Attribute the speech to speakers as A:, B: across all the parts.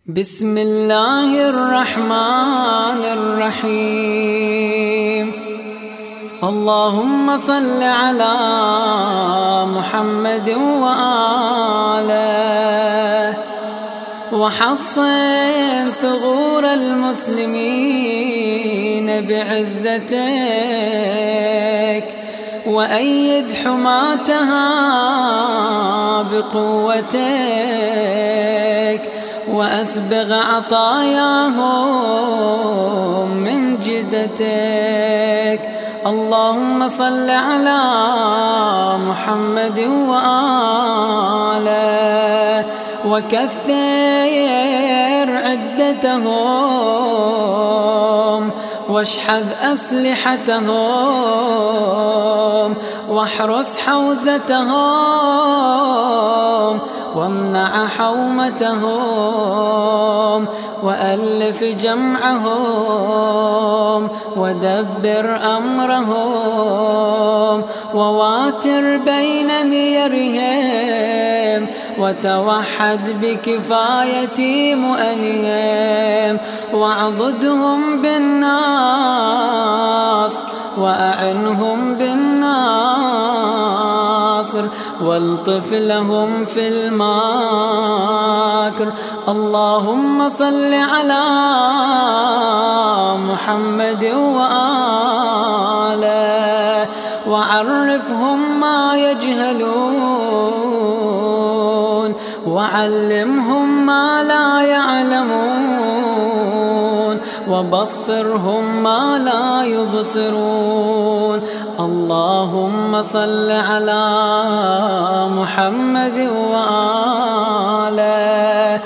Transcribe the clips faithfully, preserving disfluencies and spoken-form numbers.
A: بسم الله الرحمن الرحيم. اللهم صل على محمد وآله وحصن ثغور المسلمين بعزتك وأيد حماتها بقوتك وأسبغ عطاياهم من جدتك. اللهم صل على محمد وآله وكثر عدتهم واشحذ أسلحتهم واحرس حوزتهم وامنع حومتهم وألف جمعهم ودبر أمرهم وواتر بين ميرهم وتوحد بكفاية مؤنهم واعضدهم بالناصر وأعنهم بالناصر والطف لهم في الماكر. اللهم صل على محمد وآله وعرفهم ما يجهلون وعلمهم ما لا يعلمون وبصرهم ما لا يبصرون. اللهم صل على محمد وآله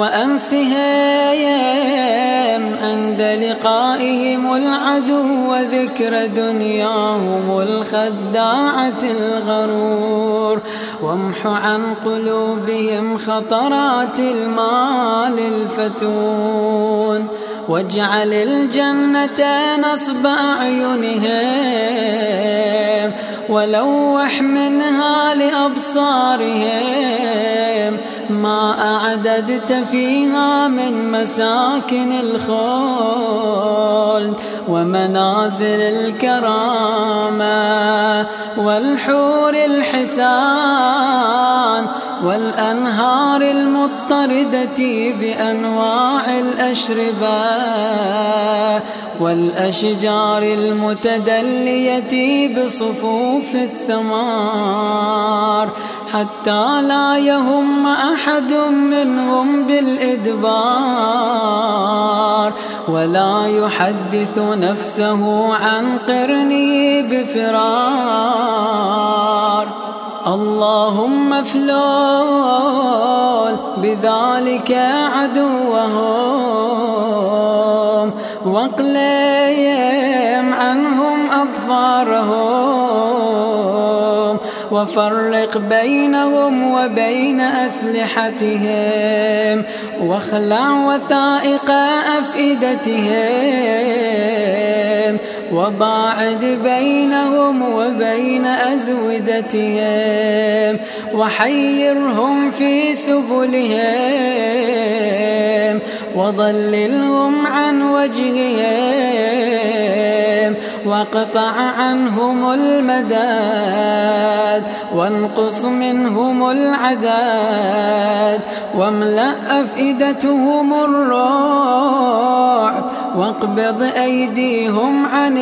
A: وأنسهم عند لقائهم العدو وذكر دنياهم الخداعة الغرور وامح عن قلوبهم خطرات المال الفتون واجعل الجنة نصب أعينهم ولوح منها لأبصارهم ما أعددت فيها من مساكن الخلد ومنازل الكرامة والحور الحسان والأنهار المضطردة بأنواع الأشربة والأشجار المتدلية بصفوف الثمار حتى لا يهم أحد منهم بالإدبار ولا يحدث نفسه عن قرنه بفرار. اللهم افلول بذلك عدوهم واقلم عنهم أظفارهم وفرق بينهم وبين أسلحتهم واخلع وثائق أفئدتهم وباعد بينهم وبين أزودتهم وحيرهم في سبلهم وضللهم عن وجههم واقطع عنهم المداد وانقص منهم العداد واملأ أفئدتهم الرعب واقبض أيديهم عن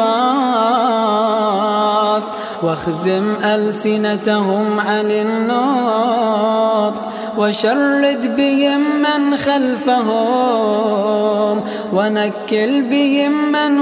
A: الباس واخزم ألسنتهم عن النطق وشرد بهم من خلفهم ونكل بهم من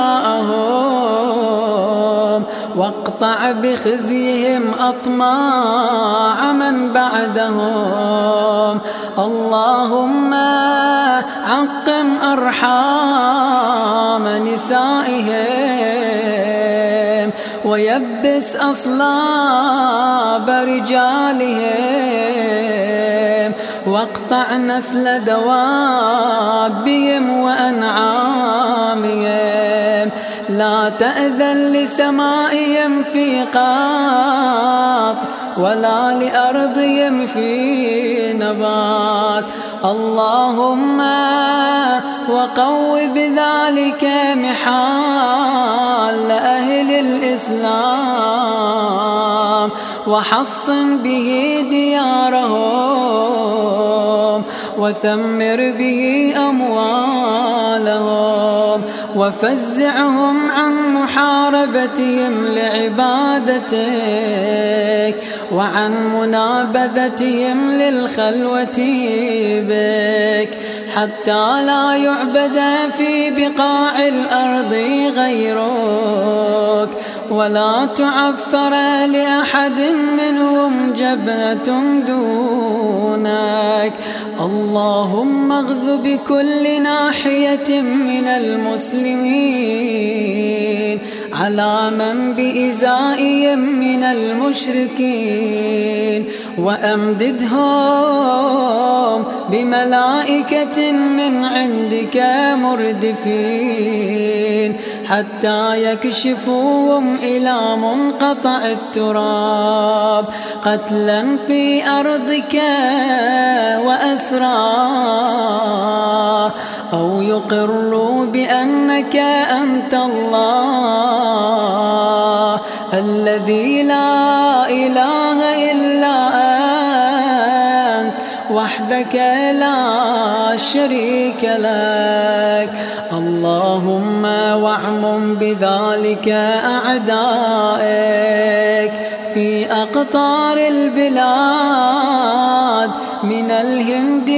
A: وراءهم واقطع بخزيهم أطماع من بعدهم. اللهم عقم أرحام نسائهم ويبس أصلاب رجالهم واقطع نسل دوابهم وأنعامهم لا تأذن لسمائهم في قاط ولا لأرضهم في نبات اللهم وقو بذلك محال أهل الإسلام وحصن به ديارهم وثمر به أموالهم وفزعهم عن محاربتهم لعبادتك وعن منابذتهم للخلوة بك حتى لا يعبد في بقاع الأرض غيرك ولا تعفر لأحد منهم جبهة دونك. اللهم اغز بكل ناحية من المسلمين على من بإزائهم من المشركين وأمددهم بملائكة من عندك مردفين حتى يكشفوهم إلى منقطع التراب قتلا في أرضك وأسرى أو يقروا بأنك أنت الله الذي لا إله إلا أنت وحدك لا شريك لك. اللهم واعمم بذلك أعدائك في أقطار البلاد من الهند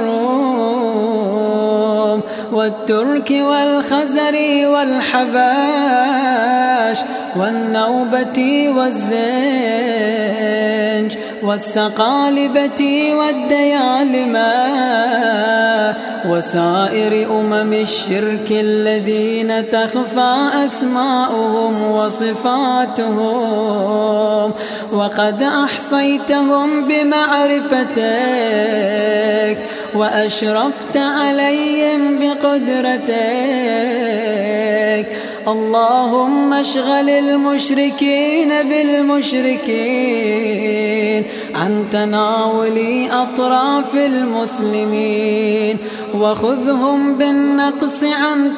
A: والروم والترك والخزر والحباش والنوبة والزنج والسقالبة والديالمة وسائر أمم الشرك الذين تخفى أسماؤهم وصفاتهم وقد أحصيتهم بمعرفتك وأشرفت عليهم بقدرتك. اللهم اشغل المشركين بالمشركين عن تناول أطراف المسلمين وخذهم بالنقص عن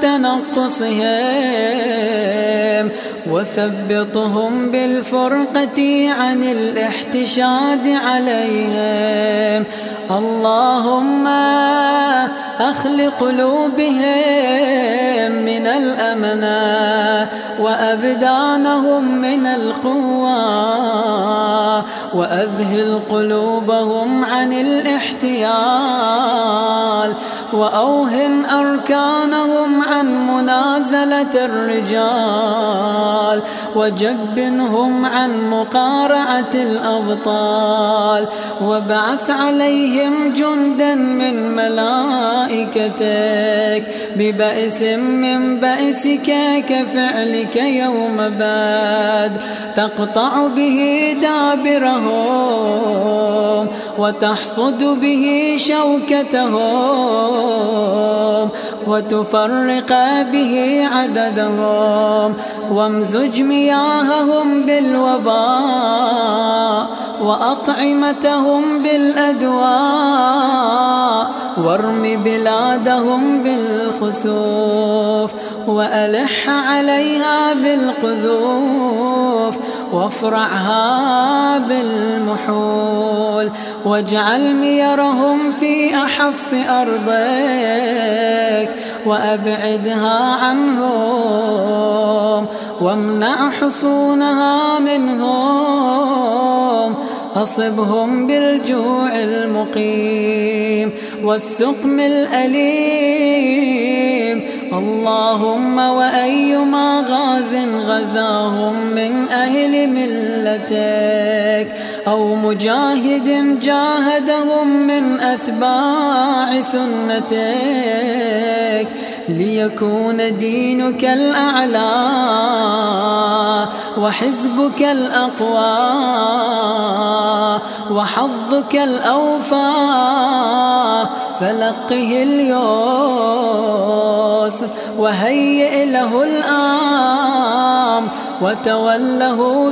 A: تنقصهم وثبطهم بالفرقة عن الاحتشاد عليهم. اللهم أخل قلوبهم من الأمنة وأبدانهم من القوة وأذهل قلوبهم عن الاحتيال وأوهن أركانهم عن منازلة الرجال وجبنهم عن مقارعة الأبطال وابعث عليهم جندا من ملائكتك ببأس من بأسك كفعلك يوم بدر تقطع به دابرهم وتحصد به شوكتهم وتفرق به عددهم وامزج مياههم بالوباء وأطعمتهم بالأدواء وارم بلادهم بالخسوف وألح عليها بالقذوف وافرعها بالمحول واجعل ميرهم في أحص أرضك وأبعدها عنهم وامنع حصونها منهم. أصبهم بالجوع المقيم والسقم الأليم. اللهم وأيما غاز غزاهم من أهل ملتك أو مجاهد جاهدهم من أتباع سنتك ليكون دينك الأعلى وحزبك الأقوى وحظك الأوفى فلقه اليسر وهيئ له الأمر وتوله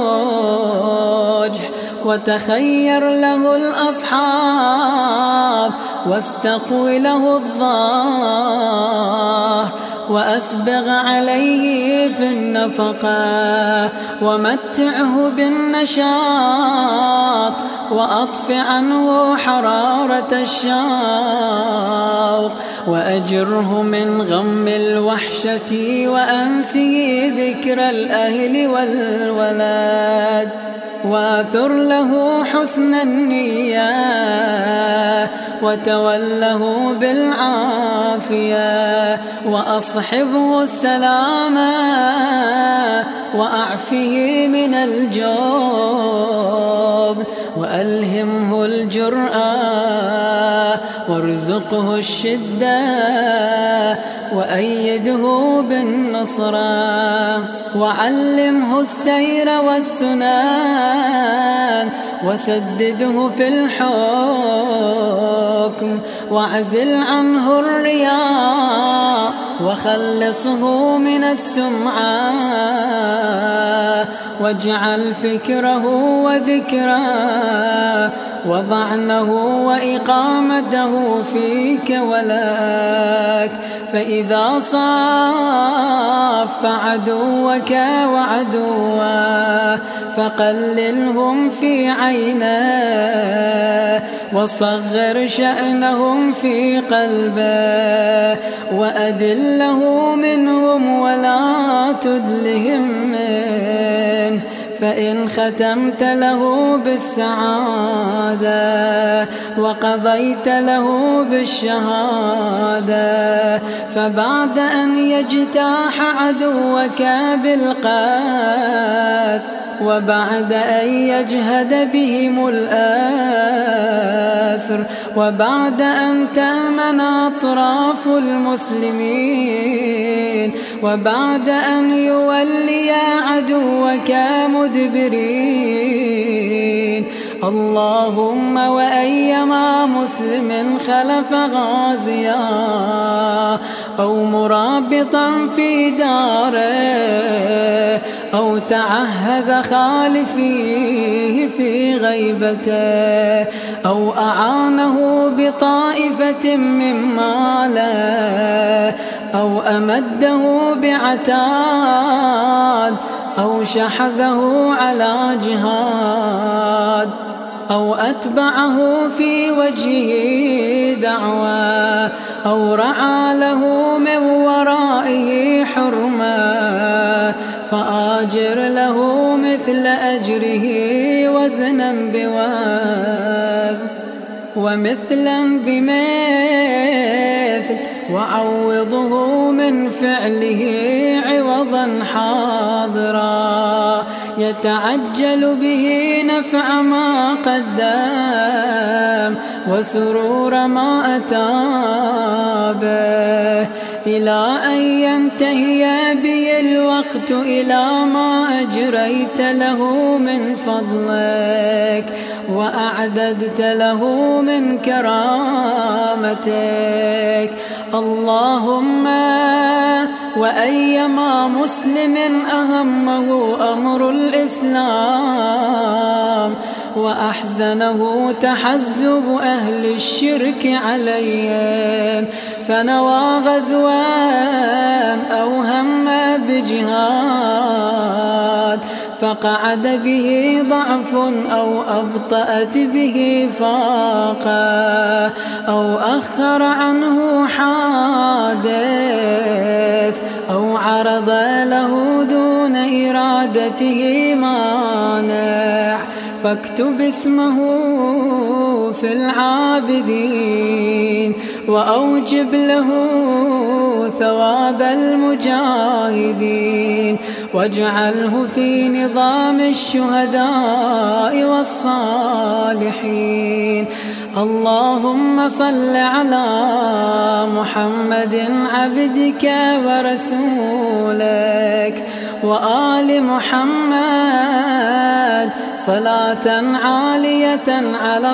A: بالنجح وتخير له الأصحاب واستقو له الظاه وأسبغ عليه في النفقة ومتعه بالنشاط وأطف عنه حرارة الشوق وأجره من غم الوحشة وأنسه ذكر الأهل والولد واثر له حسن النية وتوله بالعافية وأصحبه السلامة وأعفه من الجوب وألهمه الجرأة وارزقه الشدة وأيده بالنصرة وعلمه السير والسنن وسدده في الحكم واعزل عنه الرياء وخلصه من السمعة واجعل فكره وذكره وضعنه وإقامته فيك ولك فإذا صاف عدوك وعدوه فقللهم في عينه وصغر شأنهم في قلبه وأدله منهم ولا تدلهم منه فإن ختمت له بالسعادة وقضيت له بالشهادة فبعد أن يجتاح عدوك بالقتل وبعد أن يجهد بهم الأسر وبعد أن تأمن أطراف المسلمين وبعد أن يولي عدوك مدبرين اللهم وأيما مسلم خلف غازيا أو مرابطا في داره أو تعهد خالفيه في غيبته أو أعانه بطائفة من ماله أو أمده بعتاد أو شحذه على جهاد أو أتبعه في وجهه دعوة أو رعى له من ورائه حرمة فآجر له مثل أجره وزنا بوزن ومثلا بمثل وعوضه من فعله عوضا حاضرا يتعجل به نفع ما قدم وسرور ما أتى به إلى أن ينتهي بي الوقت إلى ما أجريت له من فضلك وأعددت له من كرامتك اللهم وأيما مسلم أهمه أمر الإسلام وأحزنه تحزب أهل الشرك عليهم فنوى غزوان أو هم بجهاد فقعد به ضعف أو أبطأت به فاقة أو أخر عنه حادث أو عرض له دون إرادته مانع فاكتب اسمه في العابدين وأوجب له ثواب المجاهدين واجعله في نظام الشهداء والصالحين اللهم صل على محمد عبدك ورسولك وآل محمد صلاة عالية على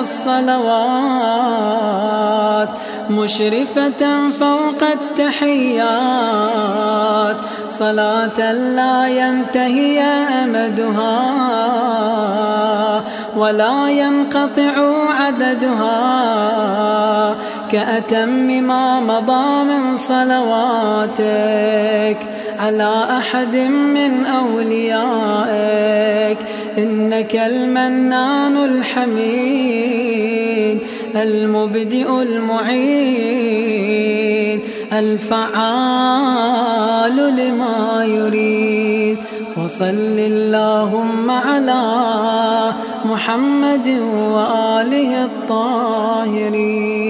A: الصلوات مشرفة فوق التحيات صلاة لا ينتهي أمدها ولا ينقطع عددها كأتم ما مضى من صلواتك على أحد من أوليائك. إنك المنان الحميد المبدئ المعيد الفعال لما يريد. وصل اللهم على محمد وآله الطاهرين.